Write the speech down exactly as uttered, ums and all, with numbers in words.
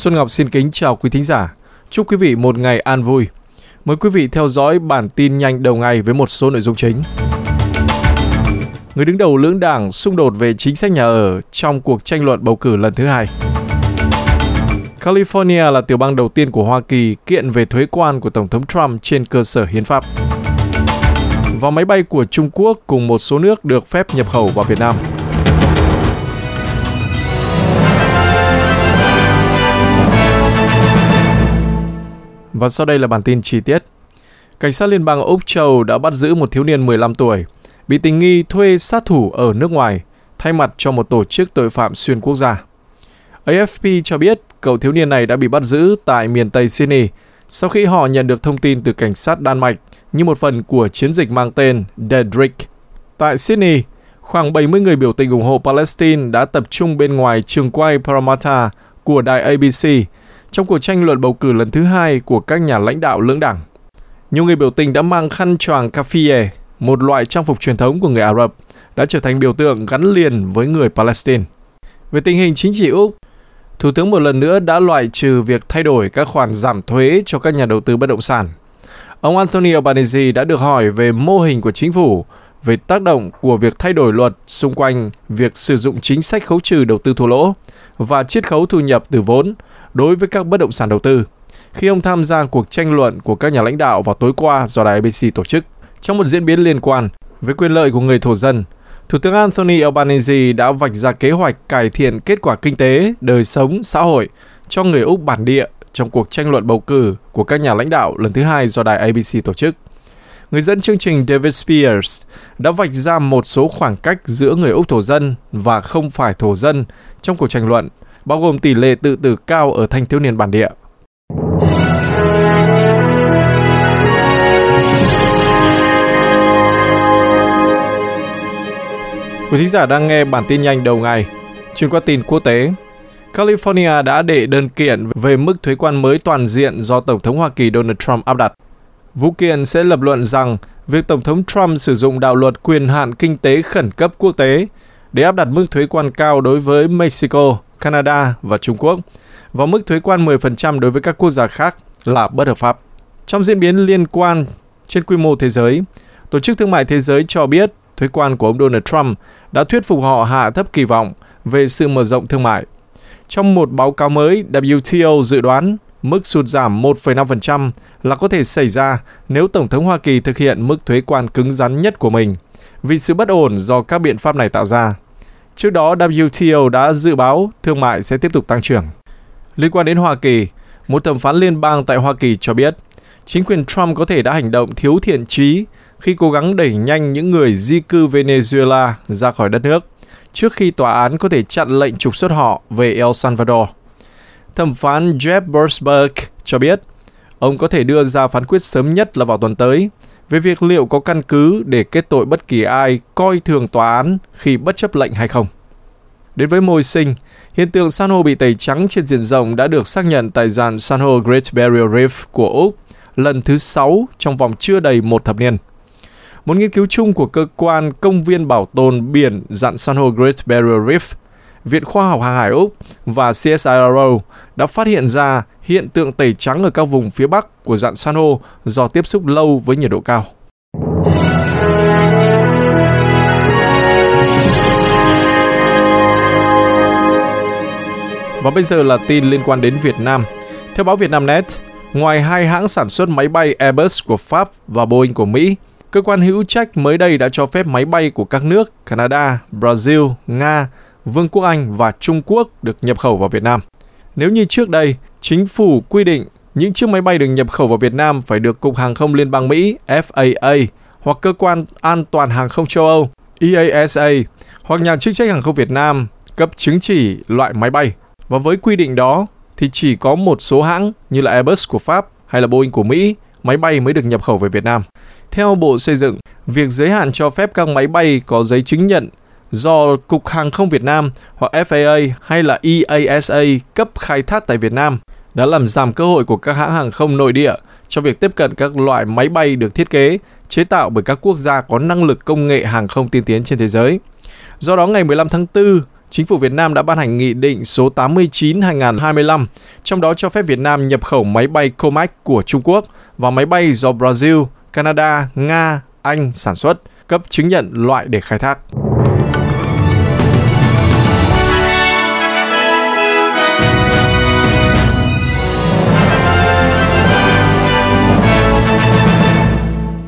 Xuân Ngọc xin kính chào quý thính giả. Chúc quý vị một ngày an vui. Mời quý vị theo dõi bản tin nhanh đầu ngày với một số nội dung chính. Người đứng đầu lưỡng đảng xung đột về chính sách nhà ở trong cuộc tranh luận bầu cử lần thứ hai. California là tiểu bang đầu tiên của Hoa Kỳ kiện về thuế quan của Tổng thống Trump trên cơ sở hiến pháp. Và máy bay của Trung Quốc cùng một số nước được phép nhập khẩu vào Việt Nam. Và sau đây là bản tin chi tiết. Cảnh sát liên bang Úc Châu đã bắt giữ một thiếu niên mười lăm tuổi, bị tình nghi thuê sát thủ ở nước ngoài, thay mặt cho một tổ chức tội phạm xuyên quốc gia. a ép pê cho biết cậu thiếu niên này đã bị bắt giữ tại miền Tây Sydney sau khi họ nhận được thông tin từ cảnh sát Đan Mạch như một phần của chiến dịch mang tên Dedrick. Tại Sydney, khoảng bảy mươi người biểu tình ủng hộ Palestine đã tập trung bên ngoài trường quay Parramatta của đài a bê xê trong cuộc tranh luận bầu cử lần thứ hai của các nhà lãnh đạo lưỡng đảng. Nhiều người biểu tình đã mang khăn choàng kafiyeh, một loại trang phục truyền thống của người Ả Rập, đã trở thành biểu tượng gắn liền với người Palestine. Về tình hình chính trị Úc, Thủ tướng một lần nữa đã loại trừ việc thay đổi các khoản giảm thuế cho các nhà đầu tư bất động sản. Ông Anthony Albanese đã được hỏi về mô hình của chính phủ, về tác động của việc thay đổi luật xung quanh việc sử dụng chính sách khấu trừ đầu tư thua lỗ và chiết khấu thu nhập từ vốn đối với các bất động sản đầu tư, khi ông tham gia cuộc tranh luận của các nhà lãnh đạo vào tối qua do đài a bê xê tổ chức. Trong một diễn biến liên quan với quyền lợi của người thổ dân, Thủ tướng Anthony Albanese đã vạch ra kế hoạch cải thiện kết quả kinh tế, đời sống, xã hội cho người Úc bản địa trong cuộc tranh luận bầu cử của các nhà lãnh đạo lần thứ hai do đài a bê xê tổ chức. Người dẫn chương trình David Spears đã vạch ra một số khoảng cách giữa người Úc thổ dân và không phải thổ dân trong cuộc tranh luận, bao gồm tỷ lệ tự tử cao ở thanh thiếu niên bản địa. Quý thính giả đang nghe bản tin nhanh đầu ngày. Chuyển qua tin quốc tế, California đã đệ đơn kiện về mức thuế quan mới toàn diện do Tổng thống Hoa Kỳ Donald Trump áp đặt. Vụ kiện sẽ lập luận rằng việc Tổng thống Trump sử dụng đạo luật quyền hạn kinh tế khẩn cấp quốc tế để áp đặt mức thuế quan cao đối với Mexico, Canada và Trung Quốc và mức thuế quan mười phần trăm đối với các quốc gia khác là bất hợp pháp. Trong diễn biến liên quan trên quy mô thế giới, Tổ chức Thương mại Thế giới cho biết thuế quan của ông Donald Trump đã thuyết phục họ hạ thấp kỳ vọng về sự mở rộng thương mại. Trong một báo cáo mới, W T O dự đoán mức sụt giảm một phẩy năm phần trăm là có thể xảy ra nếu Tổng thống Hoa Kỳ thực hiện mức thuế quan cứng rắn nhất của mình, vì sự bất ổn do các biện pháp này tạo ra. Trước đó, W T O đã dự báo thương mại sẽ tiếp tục tăng trưởng. Liên quan đến Hoa Kỳ, một thẩm phán liên bang tại Hoa Kỳ cho biết chính quyền Trump có thể đã hành động thiếu thiện chí khi cố gắng đẩy nhanh những người di cư Venezuela ra khỏi đất nước, trước khi tòa án có thể chặn lệnh trục xuất họ về El Salvador. Thẩm phán Jeb Boasberg cho biết ông có thể đưa ra phán quyết sớm nhất là vào tuần tới về việc liệu có căn cứ để kết tội bất kỳ ai coi thường tòa án khi bất chấp lệnh hay không. Đến với môi sinh, hiện tượng san hô bị tẩy trắng trên diện rộng đã được xác nhận tại dàn san hô Great Barrier Reef của Úc lần thứ sáu trong vòng chưa đầy một thập niên. Một nghiên cứu chung của cơ quan công viên bảo tồn biển dặn san hô Great Barrier Reef, Viện Khoa học Hàng hải Úc và C S I R O đã phát hiện ra hiện tượng tẩy trắng ở các vùng phía bắc của dặn san hô do tiếp xúc lâu với nhiệt độ cao. Và bây giờ là tin liên quan đến Việt Nam. Theo báo Vietnamnet, ngoài hai hãng sản xuất máy bay Airbus của Pháp và Boeing của Mỹ, cơ quan hữu trách mới đây đã cho phép máy bay của các nước Canada, Brazil, Nga, Vương quốc Anh và Trung Quốc được nhập khẩu vào Việt Nam. Nếu như trước đây, chính phủ quy định những chiếc máy bay được nhập khẩu vào Việt Nam phải được Cục Hàng không Liên bang Mỹ F A A hoặc Cơ quan An toàn Hàng không châu Âu E A S A hoặc nhà chức trách hàng không Việt Nam cấp chứng chỉ loại máy bay. Và với quy định đó thì chỉ có một số hãng như là Airbus của Pháp hay là Boeing của Mỹ máy bay mới được nhập khẩu về Việt Nam. Theo Bộ Xây dựng, việc giới hạn cho phép các máy bay có giấy chứng nhận do Cục Hàng không Việt Nam hoặc F A A hay là E A S A cấp khai thác tại Việt Nam đã làm giảm cơ hội của các hãng hàng không nội địa trong việc tiếp cận các loại máy bay được thiết kế, chế tạo bởi các quốc gia có năng lực công nghệ hàng không tiên tiến trên thế giới. Do đó, ngày mười lăm tháng tư, Chính phủ Việt Nam đã ban hành Nghị định số tám mươi chín trên hai nghìn không trăm hai mươi lăm, trong đó cho phép Việt Nam nhập khẩu máy bay Comac của Trung Quốc và máy bay do Brazil, Canada, Nga, Anh sản xuất, cấp chứng nhận loại để khai thác.